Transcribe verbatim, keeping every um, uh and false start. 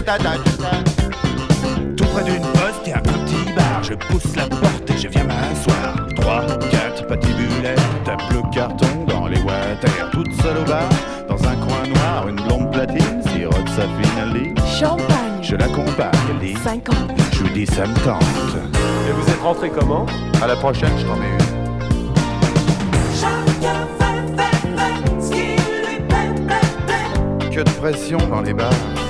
Tout près d'une poste, y'a un petit bar. Je pousse la porte et je viens m'asseoir. Trois, quatre patibulaires, tape le carton dans les water. Toute seule au bar, dans un coin noir, une blonde platine sirote sa finale. Champagne. Je l'accompagne, elle dit cinquante. Je lui dis ça me tente. Et vous êtes rentré comment? À la prochaine, je t'en mets une. Chacun fait, fait, fait ce qui lui plaît, plaît, plaît. Que de pression dans les bars.